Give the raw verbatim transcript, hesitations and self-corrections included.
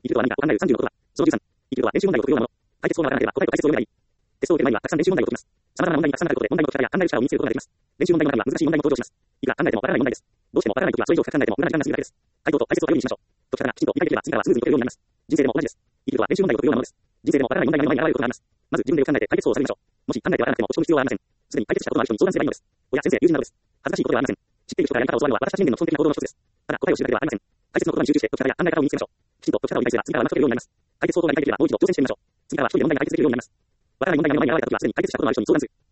生きるとは何かを考えるさんじゅうのことは。そのじゅうさん、生きるとは練習問題を解くようなもの。解説法がわからなければ答えと解説を読めばいい。テストを受ける前にはたくさん練習問題を解きます。様々な問題がたくさんあることで問題の解き方や考える力を身につけることができます。練習問題の中には難しい問題も登場します。いくら考えてもわからない問題です。どうしてもわからないときはそれ以上深く考えても無駄な時間が過ぎるだけです。回答と解説を頼りにしましょう。解き方がきちんと理解できれば次からはスムーズに解けるようになります。人生でも同じです。生きるとは練習問題を解くようなものです。人生でもわからない問題が目の前に現れることがあります。まず自分でよく考えて解決法を探りましょう。もし考えてわからなくても落ち込む必要はありません。すでに解決したことのある人に相談すればいいのです。親、先生、友人などです。恥ずかしいことではありません。知っている人からやり方を教わるのは私たち人間の基本的な行動の一つです。ただ答えを知るだけではありません。解説の言葉に集中して解き方や考え方を身につけましょう。きちんと解き方を理解すれば次からは納得できるようになります。解決方法が理解できればもう一度挑戦してみましょう。次からは一人で問題が解決できるようになります。わからない問題が目の前に現れたときはすでに解決したことのある人に相談する。